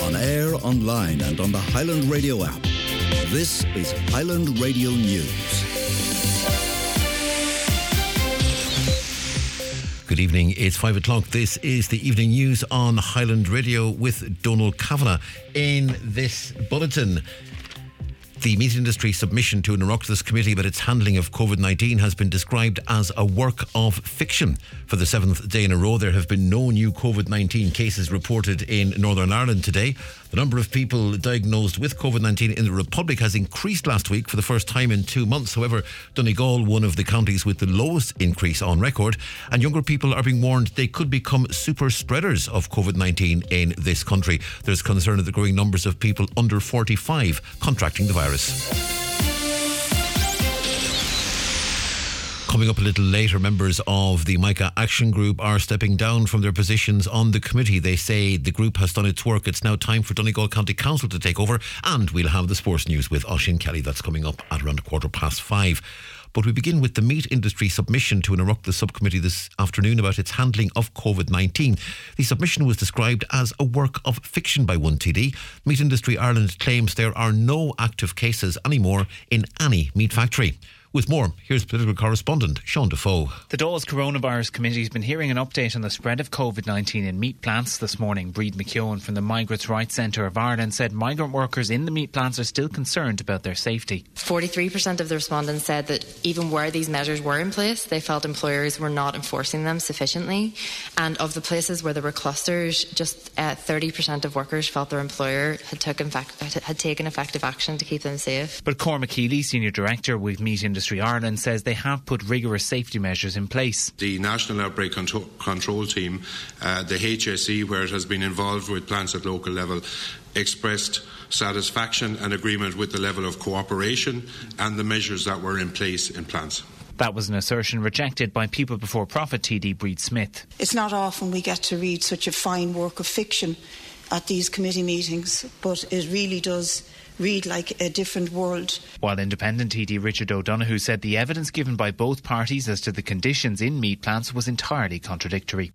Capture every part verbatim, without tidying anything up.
On air, online and on the Highland Radio app. This is Highland Radio News. Good evening, it's five o'clock. This is the evening news on Highland Radio with Donal Kavanagh. In this bulletin, the meat industry submission to an Oireachtas committee about its handling of COVID nineteen has been described as a work of fiction. For the seventh day in a row, there have been no new COVID nineteen cases reported in Northern Ireland today. The number of people diagnosed with COVID nineteen in the Republic has increased last week for the first time in two months. However, Donegal, one of the counties with the lowest increase on record, and younger people are being warned they could become super spreaders of COVID nineteen in this country. There's concern at the growing numbers of people under forty-five contracting the virus. Coming up a little later, members of the Micah Action Group are stepping down from their positions on the committee. They say the group has done its work. It's now time for Donegal County Council to take over, and we'll have the sports news with Oisín Kelly. That's coming up at around a quarter past five. But we begin with the meat industry submission to an Oireachtas subcommittee this afternoon about its handling of COVID nineteen. The submission was described as a work of fiction by one T D. Meat Industry Ireland claims there are no active cases anymore in any meat factory. With more, here's political correspondent Sean Defoe. The Dáil's Coronavirus Committee has been hearing an update on the spread of COVID nineteen in meat plants this morning. Breed McKeown from the Migrants' Rights Centre of Ireland said migrant workers in the meat plants are still concerned about their safety. forty-three percent of the respondents said that even where these measures were in place, they felt employers were not enforcing them sufficiently. And of the places where there were clusters, just uh, thirty percent of workers felt their employer had, took in fact, had taken effective action to keep them safe. But Cormac Healy, Senior Director with Meat Industry Ireland, says they have put rigorous safety measures in place. The National Outbreak Control, Control Team, uh, the H S E, where it has been involved with plants at local level, expressed satisfaction and agreement with the level of cooperation and the measures that were in place in plants. That was an assertion rejected by People Before Profit T D Breed Smith. It's not often we get to read such a fine work of fiction at these committee meetings, but it really does read like a different world. While Independent T D Richard O'Donoghue said the evidence given by both parties as to the conditions in meat plants was entirely contradictory.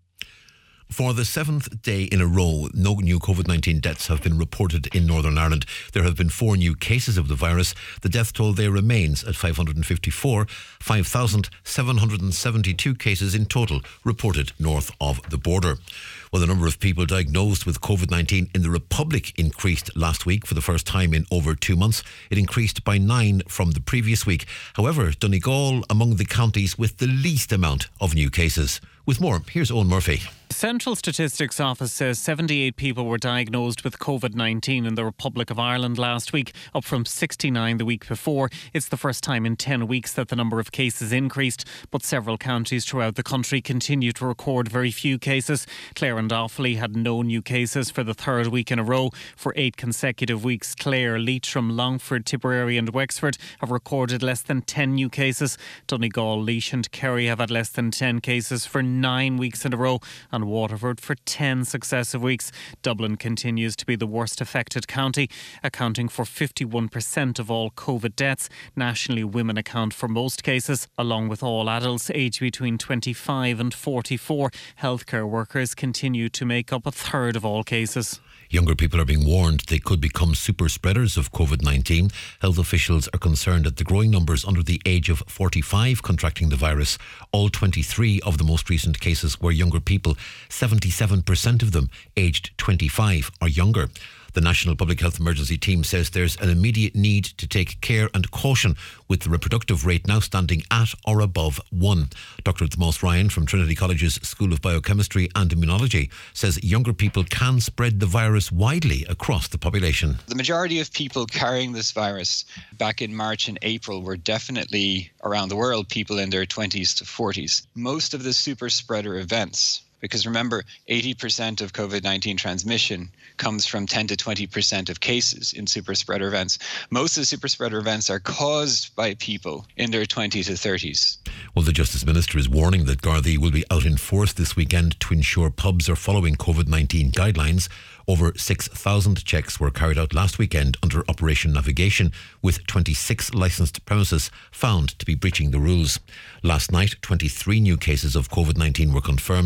For the seventh day in a row, no new COVID nineteen deaths have been reported in Northern Ireland. There have been four new cases of the virus. The death toll there remains at five hundred fifty-four, five thousand seven hundred seventy-two cases in total reported north of the border. Well, the number of people diagnosed with COVID nineteen in the Republic increased last week for the first time in over two months. It increased by nine from the previous week. However, Donegal among the counties with the least amount of new cases. With more, here's Owen Murphy. The Central Statistics Office says seventy-eight people were diagnosed with COVID nineteen in the Republic of Ireland last week, up from sixty-nine the week before. It's the first time in ten weeks that the number of cases increased, but several counties throughout the country continue to record very few cases. Clare and Offaly had no new cases for the third week in a row. For eight consecutive weeks, Clare, Leitrim, Longford, Tipperary and Wexford have recorded less than ten new cases. Donegal, Laois and Kerry have had less than ten cases for nine weeks in a row, and Waterford for ten successive weeks. Dublin continues to be the worst affected county, accounting for fifty-one percent of all COVID deaths. Nationally, women account for most cases, along with all adults aged between twenty-five and forty-four. Healthcare workers continue to make up a third of all cases. Younger people are being warned they could become super spreaders of COVID nineteen. Health officials are concerned at the growing numbers under the age of forty-five contracting the virus. All twenty-three of the most recent cases were younger people. seventy-seven percent of them aged twenty-five or younger. The National Public Health Emergency Team says there's an immediate need to take care and caution, with the reproductive rate now standing at or above one. Doctor Tomas Ryan from Trinity College's School of Biochemistry and Immunology says younger people can spread the virus widely across the population. The majority of people carrying this virus back in March and April were definitely around the world people in their twenties to forties. Most of the super spreader events, because remember, eighty percent of COVID nineteen transmission comes from ten to twenty percent of cases in super spreader events. Most of the super spreader events are caused by people in their twenties to thirties. Well, the Justice Minister is warning that Gardaí will be out in force this weekend to ensure pubs are following COVID nineteen guidelines. Over six thousand checks were carried out last weekend under Operation Navigation, with twenty-six licensed premises found to be breaching the rules. Last night, twenty-three new cases of COVID nineteen were confirmed.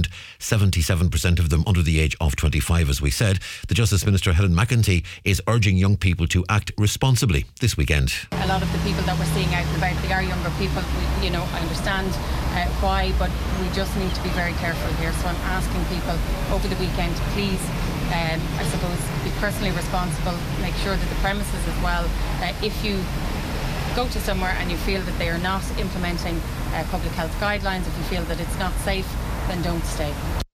seventy-seven percent of them under the age of twenty-five, as we said. The Justice Minister, Helen McEntee, is urging young people to act responsibly this weekend. A lot of the people that we're seeing out and about, they are younger people. We, you know, I understand uh, why, but we just need to be very careful here. So I'm asking people over the weekend to please, um, I suppose, be personally responsible, make sure that the premises as well, uh, if you go to somewhere and you feel that they are not implementing uh, public health guidelines, if you feel that it's not safe, then don't stay.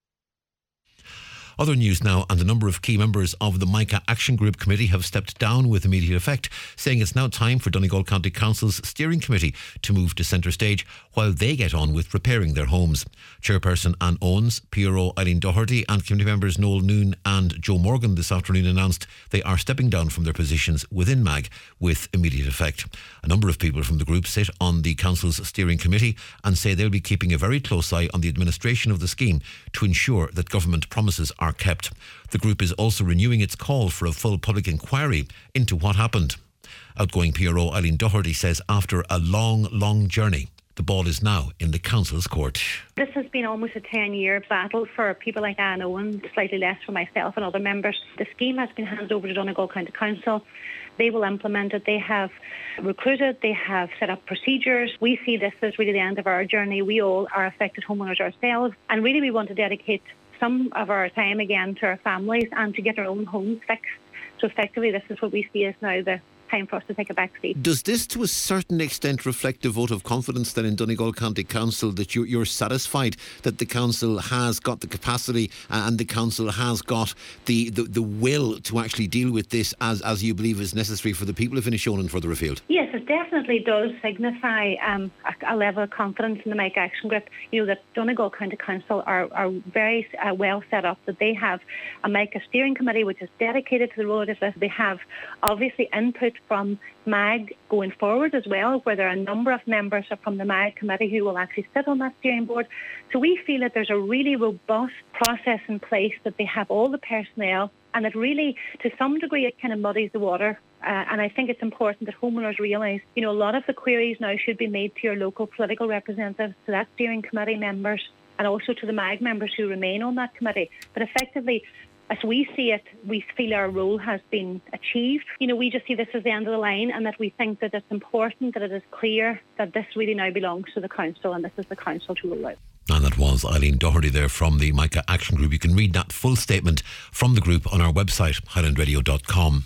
Other news now, and a number of key members of the MICA Action Group Committee have stepped down with immediate effect, saying it's now time for Donegal County Council's steering committee to move to centre stage while they get on with repairing their homes. Chairperson Anne Owens, P R O Eileen Doherty and committee members Noel Noon and Joe Morgan this afternoon announced they are stepping down from their positions within M A G with immediate effect. A number of people from the group sit on the Council's steering committee and say they'll be keeping a very close eye on the administration of the scheme to ensure that government promises are kept. The group is also renewing its call for a full public inquiry into what happened. Outgoing P R O Eileen Doherty says after a long, long journey, the ball is now in the Council's court. This has been almost a ten-year battle for people like Anne Owens, slightly less for myself and other members. The scheme has been handed over to Donegal County Council. They will implement it. They have recruited, they have set up procedures. We see this as really the end of our journey. We all are affected homeowners ourselves, and really we want to dedicate some of our time again to our families and to get our own homes fixed. So effectively this is what we see as now the time for us to take a back seat. Does this to a certain extent reflect a vote of confidence then in Donegal County Council, that you're, you're satisfied that the council has got the capacity and the council has got the, the, the will to actually deal with this as, as you believe is necessary for the people of Inishowen and further afield? Yes, it definitely does signify um, a, a level of confidence in the MICA Action Group. You know, that Donegal County Council are, are very uh, well set up, that they have a MICA steering committee which is dedicated to the role of this. They have obviously input from M A G going forward as well, where there are a number of members from the M A G committee who will actually sit on that steering board. So we feel that there's a really robust process in place, that they have all the personnel, and that really, to some degree, it kind of muddies the water. Uh, and I think it's important that homeowners realise, you know, a lot of the queries now should be made to your local political representatives, to that steering committee members, and also to the M A G members who remain on that committee. But effectively, as we see it, we feel our role has been achieved. You know, we just see this as the end of the line, and that we think that it's important that it is clear that this really now belongs to the council, and this is the council to rule out. And that was Eileen Doherty there from the MICA Action Group. You can read that full statement from the group on our website, highland radio dot com.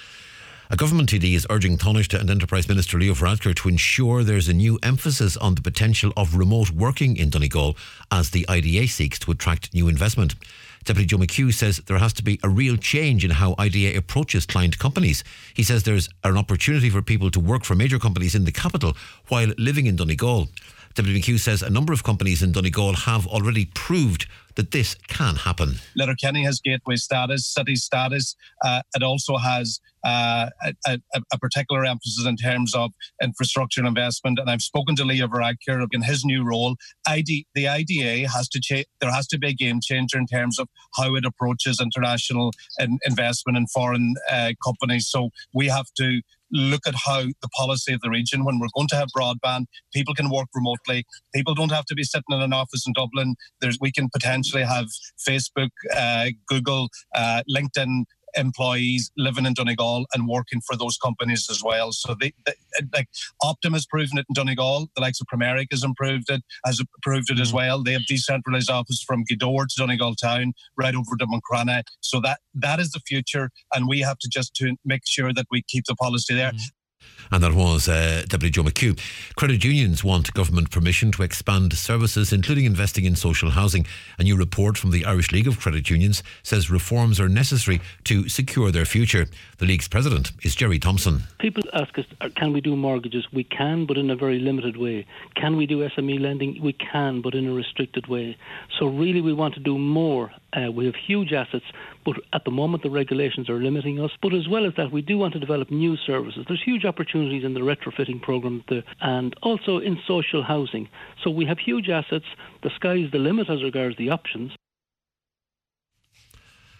A government T D is urging Taoiseach and Enterprise Minister Leo Varadkar to ensure there's a new emphasis on the potential of remote working in Donegal as the I D A seeks to attract new investment. Deputy Joe McHugh says there has to be a real change in how I D A approaches client companies. He says there's an opportunity for people to work for major companies in the capital while living in Donegal. Deputy McHugh says a number of companies in Donegal have already proved that this can happen. Letterkenny has gateway status, city status. Uh, it also has uh, a, a, a particular emphasis in terms of infrastructure and investment. And I've spoken to Leo Varadkar in his new role. I D, the I D A has to change. There has to be a game changer in terms of how it approaches international in, investment in foreign uh, companies. So we have to look at how the policy of the region, when we're going to have broadband, people can work remotely. People don't have to be sitting in an office in Dublin. There's, we can potentially have Facebook, uh, Google, uh, LinkedIn employees living in Donegal and working for those companies as well. So they, they, like Optum has proven it in Donegal. The likes of Primeric has improved it, has improved it as well. They have decentralised office from Gweedore to Donegal town, right over to Muncrana. So that that is the future, and we have to just to make sure that we keep the policy there. Mm-hmm. And that was uh, Deputy Joe McHugh. Credit unions want government permission to expand services, including investing in social housing. A new report from the Irish League of Credit Unions says reforms are necessary to secure their future. The League's president is Jerry Thompson. People ask us, can we do mortgages? We can, but in a very limited way. Can we do S M E lending? We can, but in a restricted way. So really we want to do more. Uh, we have huge assets, but at the moment the regulations are limiting us. But as well as that, we do want to develop new services. There's huge opportunities in the retrofitting programme there, and also in social housing. So we have huge assets. The sky's the limit as regards the options.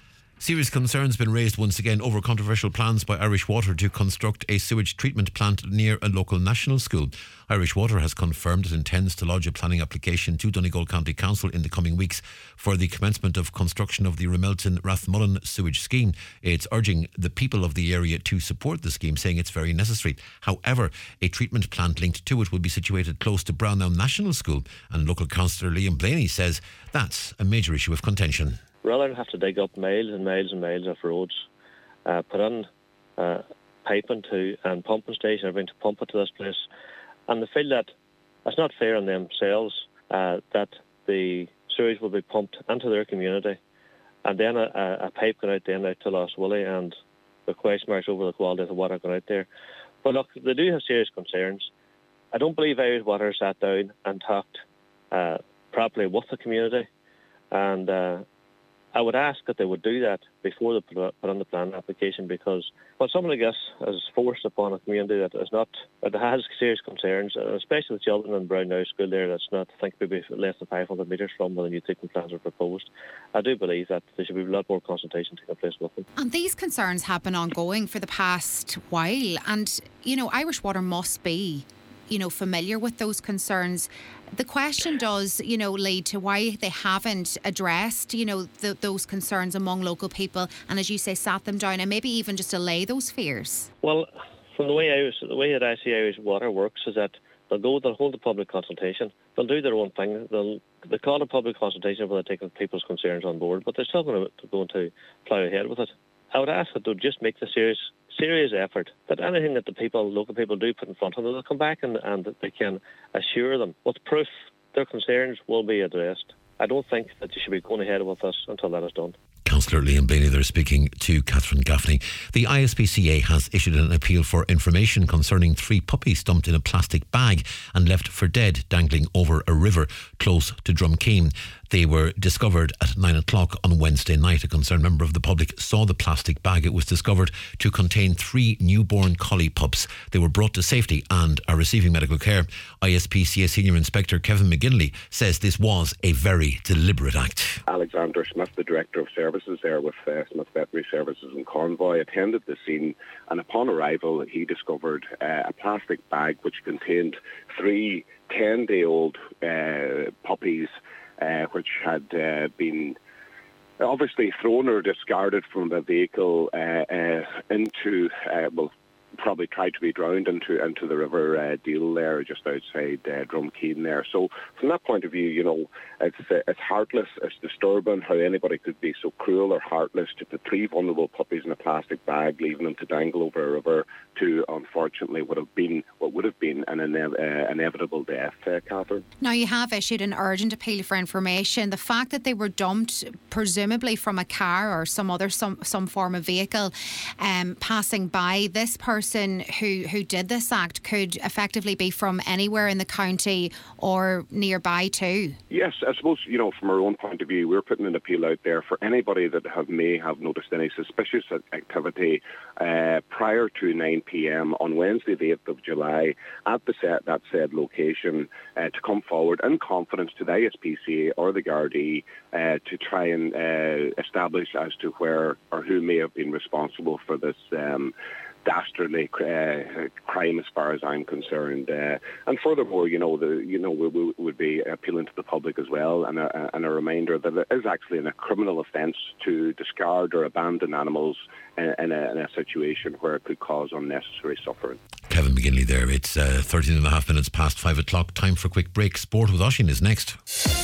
Serious concerns been raised once again over controversial plans by Irish Water to construct a sewage treatment plant near a local national school. Irish Water has confirmed it intends to lodge a planning application to Donegal County Council in the coming weeks for the commencement of construction of the Ramelton Rathmullen sewage scheme. It's urging the people of the area to support the scheme, saying it's very necessary. However, a treatment plant linked to it will be situated close to Browndown National School, and local councillor Liam Blaney says that's a major issue of contention. Rather than have to dig up miles and miles and miles of roads, uh, put on uh, piping to and pumping station, everything to pump it to this place, and they feel that it's not fair on themselves uh, that the sewage will be pumped into their community, and then a, a, a pipe going out then out to Lost Willie, and the question marks over the quality of the water going out there. But look, they do have serious concerns. I don't believe Irish Water sat down and talked uh, properly with the community, and uh, I would ask that they would do that before they put on the plan application, because when someone like this is forced upon a community that is not, that has serious concerns, especially with children in Browndown School there, that's not, I think, maybe less than five hundred metres from where the new treatment plans are proposed, I do believe that there should be a lot more consultation taking place with them. And these concerns have been ongoing for the past while, and, you know, Irish Water must be, you know, familiar with those concerns. The question does, you know, lead to why they haven't addressed, you know, the, those concerns among local people, and as you say, sat them down and maybe even just allay those fears. Well, from the way Irish, the way that I see Irish Water works is that they'll go, they'll hold a public consultation, they'll do their own thing, they'll they call a public consultation where they take people's concerns on board, but they're still going to, going to plough ahead with it. I would ask that they'll just make the serious serious effort that anything that the people, local people do put in front of them, they'll come back and, and they can assure them with proof their concerns will be addressed. I don't think that they should be going ahead with this until that is done. Councillor Liam Blaney there speaking to Catherine Gaffney. The I S P C A has issued an appeal for information concerning three puppies dumped in a plastic bag and left for dead dangling over a river close to Drumkeen. They were discovered at nine o'clock on Wednesday night. A concerned member of the public saw the plastic bag. It was discovered to contain three newborn collie pups. They were brought to safety and are receiving medical care. I S P C A Senior Inspector Kevin McGinley says this was a very deliberate act. Alexander Smith, the Director of Services there with uh, Smith Veterinary Services in Convoy, attended the scene, and upon arrival he discovered uh, a plastic bag which contained three ten-day-old uh, puppies uh, which had uh, been obviously thrown or discarded from the vehicle uh, uh, into, uh, well, probably tried to be drowned into into the River uh, Deal there, just outside uh, Drumkeen there. So from that point of view, you know, it's uh, it's heartless, it's disturbing how anybody could be so cruel or heartless to put three vulnerable puppies in a plastic bag, leaving them to dangle over a river to, unfortunately, what have been what would have been an ine- uh, inevitable death, uh, Catherine. Now, you have issued an urgent appeal for information. The fact that they were dumped, presumably from a car or some other some some form of vehicle, um, passing by, this person who who did this act could effectively be from anywhere in the county or nearby too. Yes, I suppose, you know, from our own point of view, we're putting an appeal out there for anybody that have may have noticed any suspicious activity uh, prior to nine p.m. on Wednesday the eighth of July at the set, that said location uh, to come forward in confidence to the I S P C A or the Gardaí uh, to try and uh, establish as to where or who may have been responsible for this um dastardly uh, crime, as far as I'm concerned. Uh, and furthermore, you know, the you know we, we would be appealing to the public as well, and a, and a reminder that it is actually a criminal offence to discard or abandon animals in, in, a, in a situation where it could cause unnecessary suffering. Kevin McGinley there. It's uh, thirteen and a half minutes past five o'clock. Time for a quick break. Sport with Oisín is next.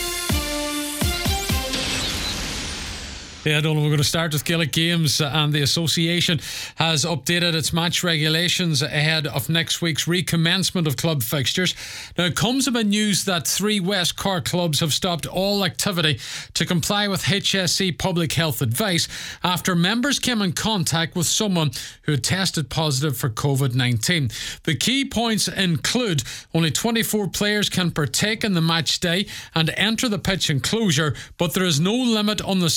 Yeah, Donald, we're going to start with Gaelic Games, and the association has updated its match regulations ahead of next week's recommencement of club fixtures. Now, it comes amid news that three West Cork clubs have stopped all activity to comply with H S E public health advice after members came in contact with someone who had tested positive for covid nineteen. The key points include only twenty-four players can partake in the match day and enter the pitch enclosure, but there is no limit on the size of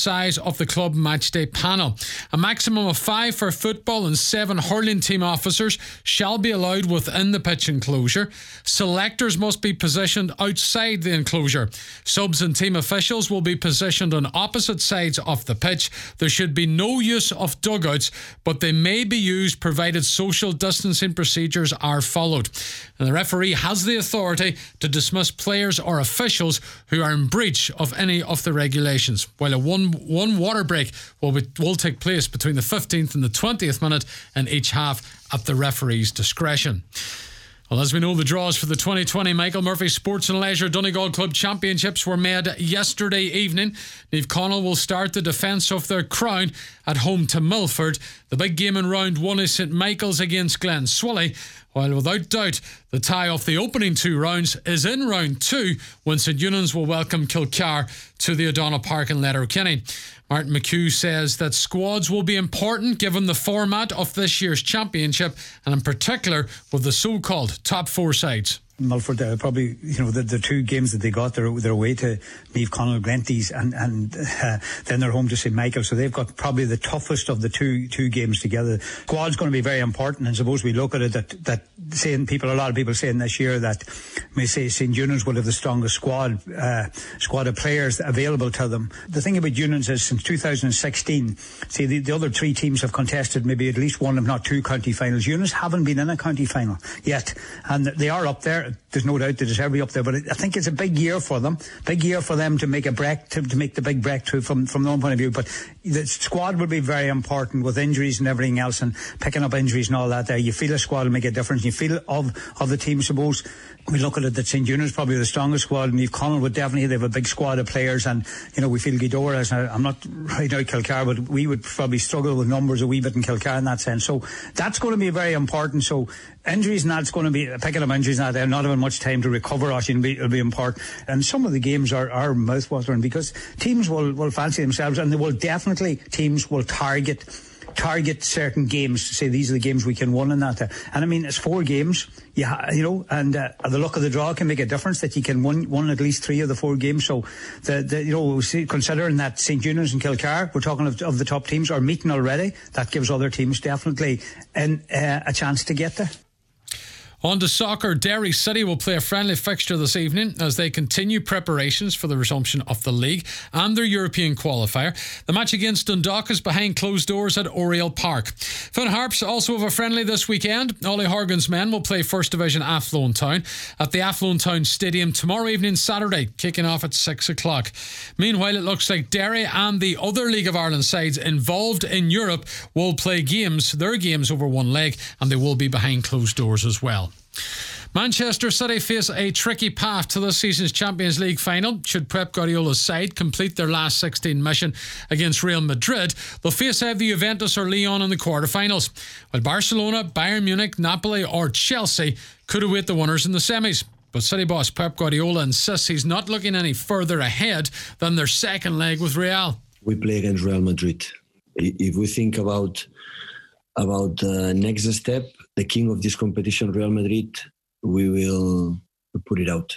of the club matchday panel. A maximum of five for football and seven hurling team officers shall be allowed within the pitch enclosure. Selectors must be positioned outside the enclosure. Subs and team officials will be positioned on opposite sides of the pitch. There should be no use of dugouts, but they may be used provided social distancing procedures are followed. And the referee has the authority to dismiss players or officials who are in breach of any of the regulations, while a one one water break will, be, will take place between the fifteenth and the twentieth minute in each half at the referee's discretion. Well, as we know, the draws for the twenty twenty Michael Murphy Sports and Leisure Donegal Club Championships were made yesterday evening. Niamh Conaill will start the defence of their crown at home to Milford. The big game in round one is St Michael's against Glen Swilly, while without doubt the tie of the opening two rounds is in round two, when St Eunan's will welcome Kilcar to the O'Donnell Park in Letterkenny. Martin McHugh says that squads will be important given the format of this year's championship, and in particular with the so-called top four sides. Milford, uh, probably, you know, the, the two games that they got, they're, they're away to Niamh Conaill, Glenties, and, and uh, then they're home to St Michael. So they've got probably the toughest of the two two games together. Squad's going to be very important, and suppose we look at it that, that saying people, a lot of people saying this year that may say St Eunan's will have the strongest squad, uh, squad of players available to them. The thing about Eunan's is since two thousand sixteen, see, the, the other three teams have contested maybe at least one, if not two, county finals. Eunan's haven't been in a county final yet, and they are up there. There's no doubt they deserve to be up there, but I think it's a big year for them. Big year for them to make a break, to, to make the big breakthrough from, from their own point of view. But the squad will be very important with injuries and everything else, and picking up injuries and all that there. You feel a squad will make a difference. You feel of, of the team, suppose we look at it that St Eunan's probably the strongest squad, and Niamh Conaill would definitely, they have a big squad of players, and you know, we feel Gweedore as I'm not right now Kilcar, but we would probably struggle with numbers a wee bit in Kilcar in that sense. So that's going to be very important. So injuries and that's going to be picking up injuries and that, they're not having much time to recover. It'll be, it'll be important. And some of the games are, are mouthwatering because teams will, will fancy themselves, and they will definitely, teams will target target certain games to say these are the games we can win and that. And I mean, it's four games, yeah, you know, and uh, the luck of the draw can make a difference that you can win, win at least three of the four games. So, the, the you know, considering that St Eunan's and Kilcar, we're talking of, of the top teams, are meeting already, that gives other teams definitely in, uh, a chance to get there. On to soccer, Derry City will play a friendly fixture this evening as they continue preparations for the resumption of the league and their European qualifier. The match against Dundalk is behind closed doors at Oriel Park. Finn Harps also have a friendly this weekend. Ollie Horgan's men will play First Division Athlone Town at the Athlone Town Stadium tomorrow evening, Saturday, kicking off at six o'clock. Meanwhile, it looks like Derry and the other League of Ireland sides involved in Europe will play games, their games over one leg, and they will be behind closed doors as well. Manchester City face a tricky path to this season's Champions League final. Should Pep Guardiola's side complete their last sixteen mission against Real Madrid, they'll face either Juventus or Lyon in the quarterfinals, while Barcelona, Bayern Munich, Napoli or Chelsea could await the winners in the semis. But City boss Pep Guardiola insists he's not looking any further ahead than their second leg with Real. We play against Real Madrid. If we think about about the next step, the king of this competition, Real Madrid, we will put it out.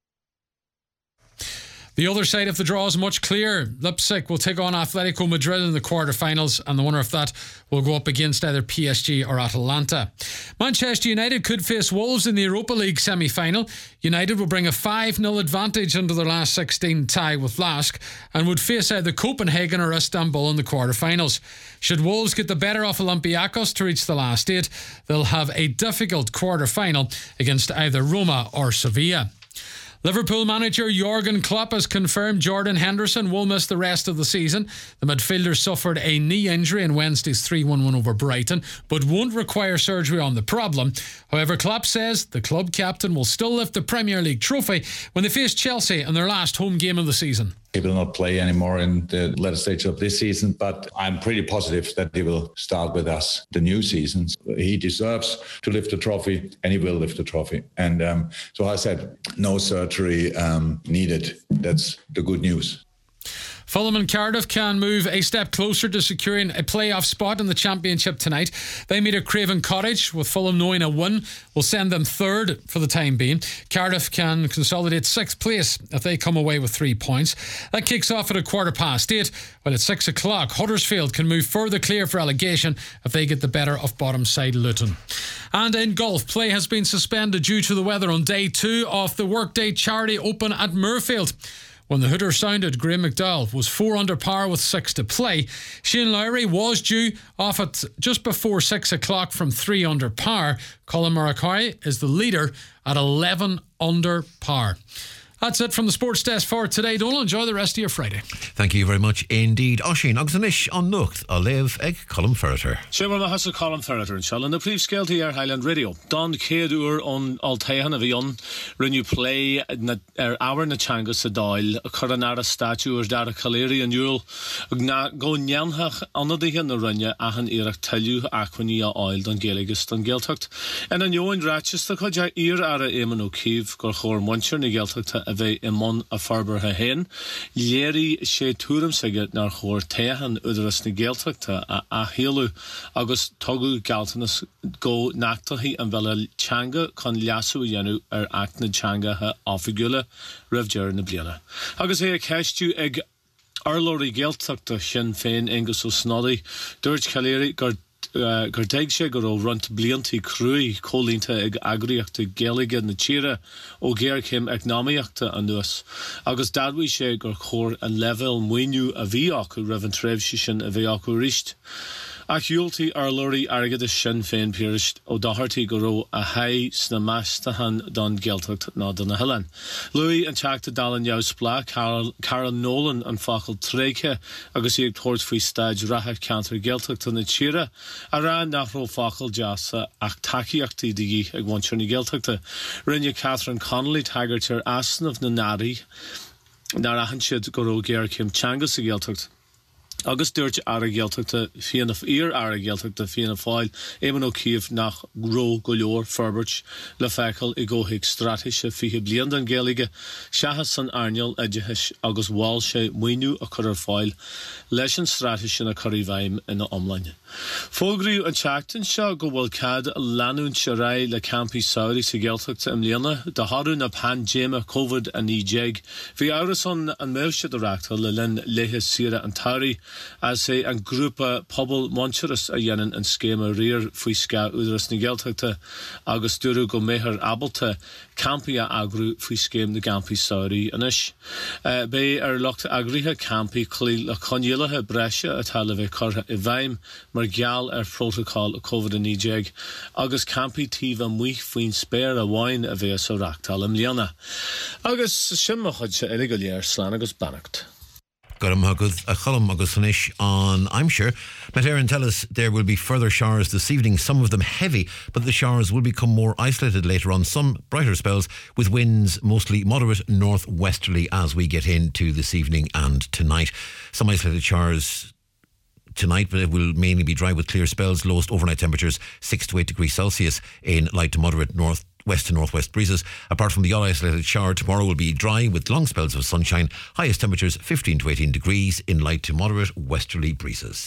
The other side of the draw is much clearer. Leipzig will take on Atletico Madrid in the quarterfinals, and the winner of that will go up against either P S G or Atalanta. Manchester United could face Wolves in the Europa League semi-final. United will bring a five nil advantage into their last sixteen tie with Lask and would face either Copenhagen or Istanbul in the quarterfinals. Should Wolves get the better of Olympiacos to reach the last eight, they'll have a difficult quarterfinal against either Roma or Sevilla. Liverpool manager Jurgen Klopp has confirmed Jordan Henderson will miss the rest of the season. The midfielder suffered a knee injury in Wednesday's three one win over Brighton, but won't require surgery on the problem. However, Klopp says the club captain will still lift the Premier League trophy when they face Chelsea in their last home game of the season. He will not play anymore in the latter stage of this season, but I'm pretty positive that he will start with us the new season. He deserves to lift the trophy, and he will lift the trophy. And um, so I said, no surgery um, needed. That's the good news. Fulham and Cardiff can move a step closer to securing a playoff spot in the Championship tonight. They meet at Craven Cottage, with Fulham knowing a win will send them third for the time being. Cardiff can consolidate sixth place if they come away with three points. That kicks off at a quarter past eight, while at six o'clock Huddersfield can move further clear for relegation if they get the better of bottom side Luton. And in golf, play has been suspended due to the weather on day two of the Workday Charity Open at Muirfield. When the hooter sounded, Graham McDowell was four under par with six to play. Shane Lowry was due off at just before six o'clock from three under par. Colin Morikawa is the leader at eleven under par. That's it from the sports desk for today. Donal, enjoy the rest of your Friday. Thank you very much indeed. Oisín, agus anish an nucht a lev ag Colin Ferreter. Siwr ma hasa Colin Ferreter yn siarad. Yn y prif sgelti ar Highland Radio. Don cedwr on Altaihan a fi on renew play na, er awr na changas sa dail a coronara statue ar dar a caleri an yw'r na go nyanhach anody hyn na rynja a han i'r taliw acwni a oil don geligus don geltugt. En an yw'n ratchus da kodja ir ar a eman o cif gor chor mwyncher ni geltugt a bheith imon a farber ha hen. Léri sé túrum sige nar chór tehan udras na geeltachta a, a hélu agus togu galtanas go nachtahi an vela changa con liasu yanu ar acna changa ha afigula revjer na bliana. Agus é a ceistú ag arlóri geeltachta sin féin engus o snoddy Dúirt Caléri gur Uh, gur deig sé gur ó runt bliantí crúi cólínta ag agriíochta géige na tíre ó géir céim eagnáíochta an nuas. Agus dadhui sé gur chór an level muoinú a bhí acu raibh an tréimhsí sin a bhí acu ríist. Ach iúltaí ar lóirí airgad a sin féin pírisht ó dahartaí go ró a haid sna maistahan don gealtacht ná don na helan. Louis an teachta dalan jaus bla, Carol, Carol Nolan an fachal tréiche agus íag tort fwy staid ratha cantar gealtacht na tíre a ra nach ró fachal jasa ach taciachtaí digi ag wantir na gealtachta. Rinne Catherine Connolly taggart ar asnamh na nari nar ahan siad go ró géir cim changas a gealtacht. Agus dúirt ar a gealtachta fianna ír ar a gealtachta fianna fáil éman ó Cíomh nach ró go leor Ferbert le feicil i ggóthaigh strateise fiche blian den géalaige seachas san airneal aideis agus bháil sé muoinú a chur ar fáil leis an strateise na chuirí bhaim ina omlainne. Fógraíú an teachtain seo go bhfuil cad leanún se ra le campi saoirí sa gealtachta im líana de harú na pandéma COVID a ní déag. Bhí áras an an méilse de reachta le linn léthe sira an tairí as sé an grúpa pobl Moncheras a dhéanaan an scéma riar faoi sca údras na gealtachta agus dúrú go méthar abalta campi a agrú faoi scém na campi saoirí anis. Uh, bé ar locht agrithe campi clí le conhéalathe breise atá le bheith cortha i bhaim mar geall ar protocol a COVID ní déag agus campi tíomh muoich faoin spéir a bháin a bheith sa reachtal im líana. Agus sin mo chuid se eile go léir slán agus bannacht. Garam hagud a chalam agus anish on I'm sure. Met Aaron tell us there will be further showers this evening, some of them heavy, but the showers will become more isolated later on. Some brighter spells with winds mostly moderate northwesterly as we get into this evening and tonight. Some isolated showers tonight, but it will mainly be dry with clear spells. Lowest overnight temperatures six to eight degrees Celsius in light to moderate north west to northwest breezes. Apart from the isolated shower, tomorrow will be dry with long spells of sunshine. Highest temperatures fifteen to eighteen degrees in light to moderate westerly breezes.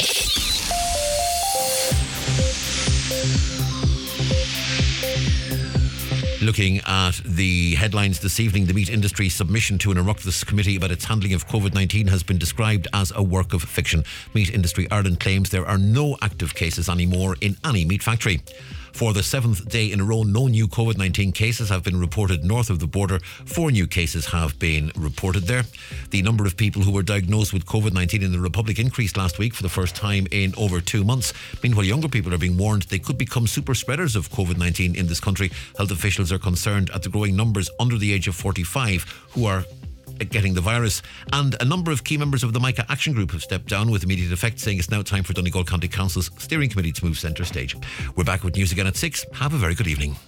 Looking at the headlines this evening, the meat industry submission to an Oireachtas committee about its handling of COVID nineteen has been described as a work of fiction. Meat Industry Ireland claims there are no active cases anymore in any meat factory. For the seventh day in a row, no new COVID nineteen cases have been reported north of the border. Four new cases have been reported there. The number of people who were diagnosed with COVID nineteen in the Republic increased last week for the first time in over two months. Meanwhile, younger people are being warned they could become super spreaders of COVID nineteen in this country. Health officials are concerned at the growing numbers under the age of forty-five who are getting the virus, and a number of key members of the Micah Action Group have stepped down with immediate effect, saying it's now time for Donegal County Council's steering committee to move centre stage. We're back with news again at six. Have a very good evening.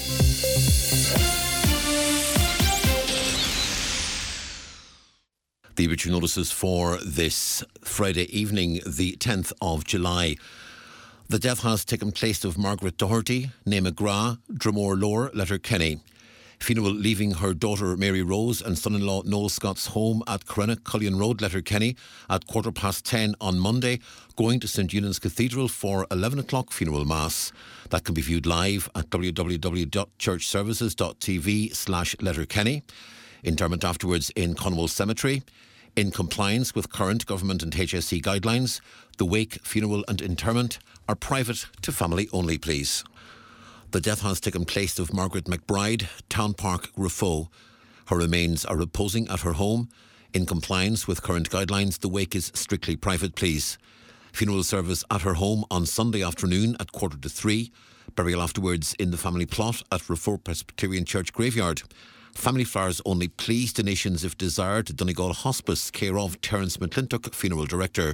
The obituary notices for this Friday evening, the tenth of July. The death has taken place of Margaret Doherty, née McGrath, Dromore Lower, letter Kenny. Funeral leaving her daughter Mary Rose and son-in-law Noel Scott's home at Corenna, Cullion Road, Letterkenny at quarter past ten on Monday, going to St Eunan's Cathedral for eleven o'clock funeral mass. That can be viewed live at w w w dot church services dot t v slash Letterkenny. Interment afterwards in Conwell Cemetery. In compliance with current government and H S E guidelines, the wake, funeral and interment are private to family only, please. The death has taken place of Margaret McBride, Town Park, Gruffaw. Her remains are reposing at her home. In compliance with current guidelines, the wake is strictly private, please. Funeral service at her home on Sunday afternoon at quarter to three. Burial afterwards in the family plot at Gruffaw Presbyterian Church Graveyard. Family flowers only, please. Donations if desired to Donegal Hospice, care of Terence McClintock, Funeral Director.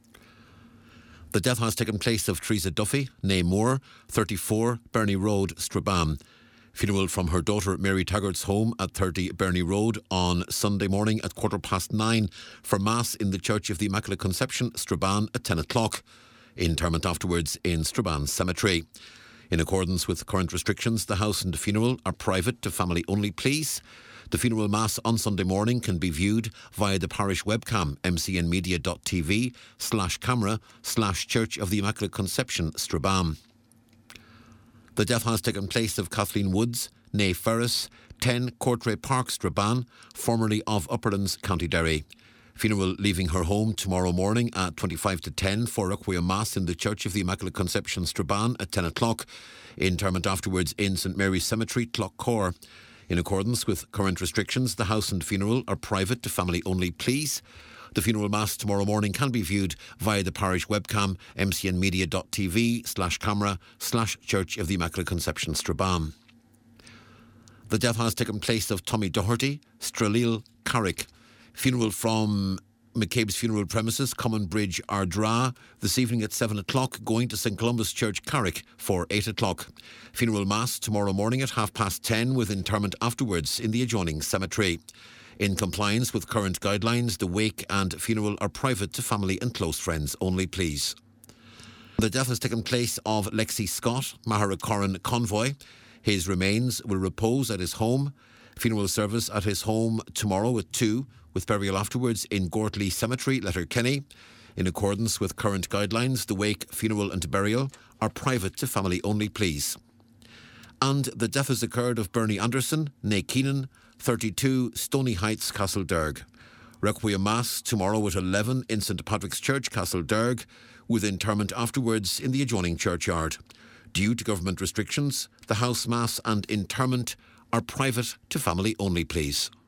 The death has taken place of Teresa Duffy, née Moore, thirty-four, Bernie Road, Strabane. Funeral from her daughter Mary Taggart's home at thirty Bernie Road on Sunday morning at quarter past nine for Mass in the Church of the Immaculate Conception, Strabane at ten o'clock. Interment afterwards in Strabane Cemetery. In accordance with current restrictions, the house and the funeral are private to family only, please. The funeral mass on Sunday morning can be viewed via the parish webcam, m c n media dot t v slash camera slash Church of the Immaculate Conception, Strabane. The death has taken place of Kathleen Woods, née Ferris, ten Courtray Park, Strabane, formerly of Upperlands, County Derry. Funeral leaving her home tomorrow morning at twenty-five to ten for Requiem Mass in the Church of the Immaculate Conception, Strabane at ten o'clock. Interment afterwards in St Mary's Cemetery, Clough-Core. In accordance with current restrictions, the house and funeral are private to family only, please. The funeral mass tomorrow morning can be viewed via the parish webcam, m c n media dot t v slash camera slash Church of the Immaculate Conception, Strabane. The death has taken place of Tommy Doherty, Straleel, Carrick. Funeral from McCabe's funeral premises, Common Bridge, Ardra, this evening at seven o'clock, going to St Columba's Church, Carrick, for eight o'clock. Funeral mass tomorrow morning at half past ten, with interment afterwards in the adjoining cemetery. In compliance with current guidelines, the wake and funeral are private to family and close friends only, please. The death has taken place of Lexi Scott, Maharakoran Convoy. His remains will repose at his home. Funeral service at his home tomorrow at two, with burial afterwards in Gortley Cemetery, Letterkenny. In accordance with current guidelines, the wake, funeral and burial are private to family only, please. And the death has occurred of Bernie Anderson, née Keenan, thirty-two, Stony Heights, Castlederg. Requiem Mass tomorrow at eleven in St Patrick's Church, Castlederg, with interment afterwards in the adjoining churchyard. Due to government restrictions, the house mass and interment are private to family only, please.